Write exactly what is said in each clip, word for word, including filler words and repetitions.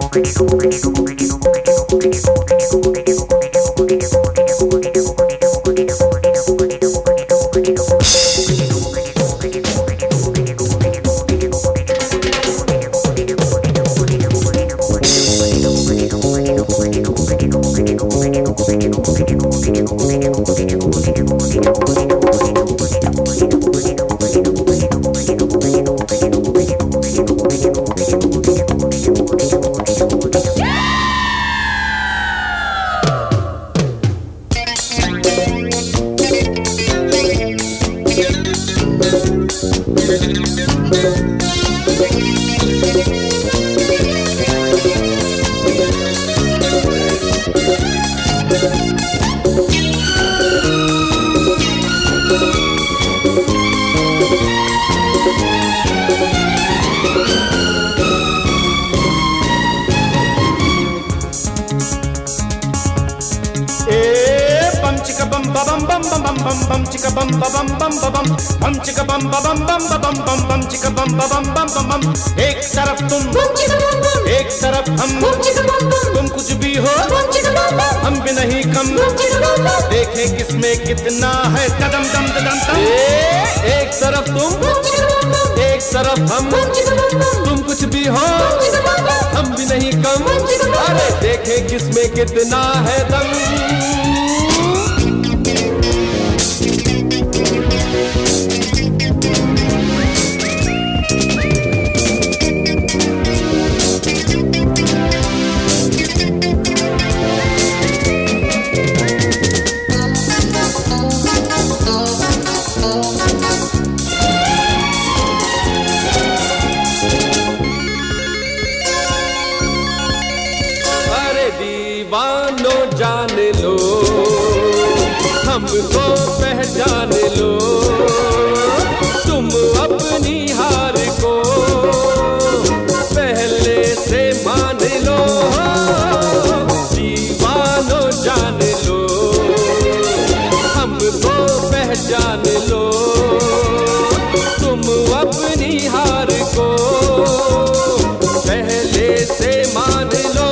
एक तरफ तुम एक तरफ हम, तुम कुछ भी हो हम भी नहीं कम, देखे किसमें कितना है कदम दम दम दम। एक तरफ तुम एक तरफ हम, तुम कुछ भी हो हम भी नहीं कम, अरे देखे किसमें कितना है दम। दीवानो जान लो हमको पहचान लो, तुम अपनी हार को पहले से मान लो। दीवानो जान लो हमको पहचान लो, तुम अपनी हार को पहले से मान लो।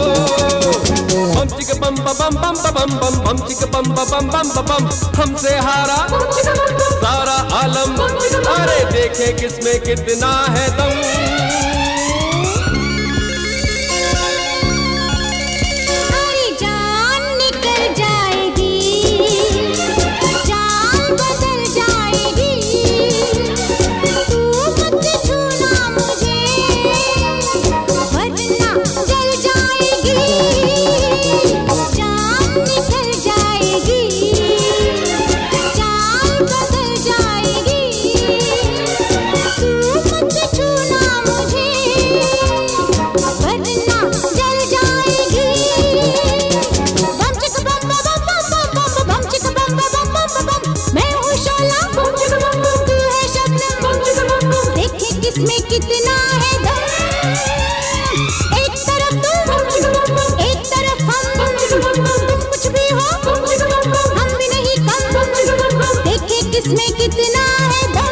बम बम बम बम बम बम चिक बम बम बम बम, हमसे हारा सारा आलम, अरे देखे किसमें कितना है दम। किसमें कितना है दम। एक तरफ तुम एक तरफ हम, तुम कुछ भी हो हम भी नहीं कम, देखे किसमें कितना है दम।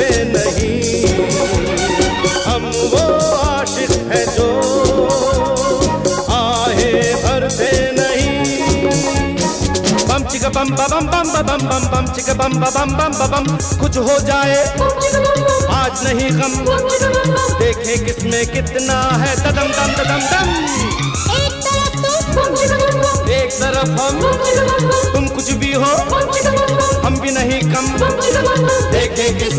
भरते नहीं। हम वो आशिक है जो आहे भरते नहीं। बम चिका बम बम बम बम बम बम चिका बम बम बम बम। कुछ हो जाए आज नहीं गम, देखे किसमें कितना है ददम दम ददम दम। एक तरफ तुम, एक तरफ हम, तुम कुछ भी हो हम भी नहीं कम, देखे किस